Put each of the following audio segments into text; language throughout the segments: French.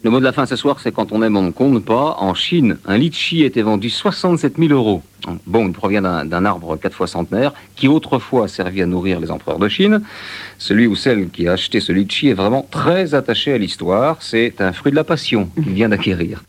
Le mot de la fin ce soir, c'est quand on aime, on ne compte pas. En Chine, un litchi était vendu 67 000 euros. Bon, il provient d'un arbre 4 fois centenaire qui autrefois servait à nourrir les empereurs de Chine. Celui ou celle qui a acheté ce litchi est vraiment très attaché à l'histoire. C'est un fruit de la passion qu'il vient d'acquérir.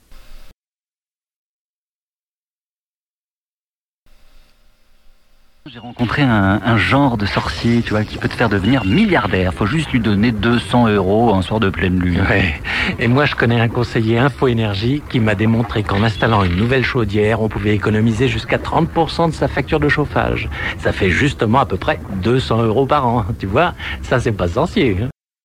J'ai rencontré un genre de sorcier, tu vois, qui peut te faire devenir milliardaire. Faut juste lui donner 200 € un soir de pleine lune. Ouais. Et moi, je connais un conseiller Info Énergie qui m'a démontré qu'en installant une nouvelle chaudière, on pouvait économiser jusqu'à 30% de sa facture de chauffage. Ça fait justement à peu près 200 € par an. Tu vois, ça, c'est pas sorcier.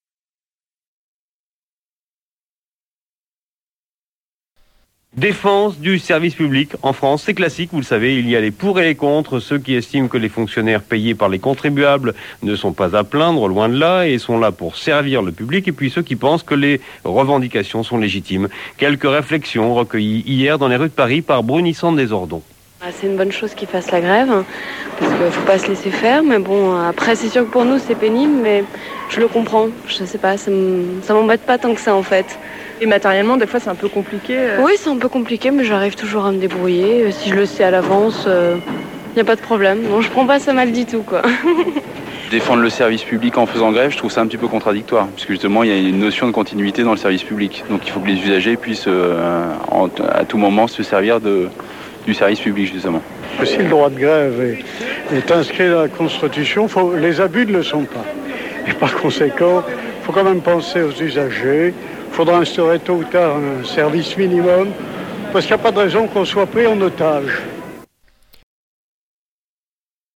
Défense du service public. En France, c'est classique, vous le savez, il y a les pour et les contre, ceux qui estiment que les fonctionnaires payés par les contribuables ne sont pas à plaindre, loin de là, et sont là pour servir le public, et puis ceux qui pensent que les revendications sont légitimes. Quelques réflexions recueillies hier dans les rues de Paris par Brunissante des Ordons. C'est une bonne chose qu'ils fassent la grève, parce qu'il ne faut pas se laisser faire, mais bon, après c'est sûr que pour nous c'est pénible, mais je le comprends, je sais pas, ça m'embête pas tant que ça en fait. Et matériellement, des fois, c'est un peu compliqué. Oui, c'est un peu compliqué, mais j'arrive toujours à me débrouiller. Si je le sais à l'avance, il n'y a pas de problème. Bon, je prends pas ça mal du tout, quoi. Défendre le service public en faisant grève, je trouve ça un petit peu contradictoire, parce que justement, il y a une notion de continuité dans le service public. Donc il faut que les usagers puissent à tout moment se servir du service public, justement. Si le droit de grève est inscrit dans la Constitution, les abus ne le sont pas. Et par conséquent, il faut quand même penser aux usagers. Il faudra instaurer tôt ou tard un service minimum, parce qu'il n'y a pas de raison qu'on soit pris en otage.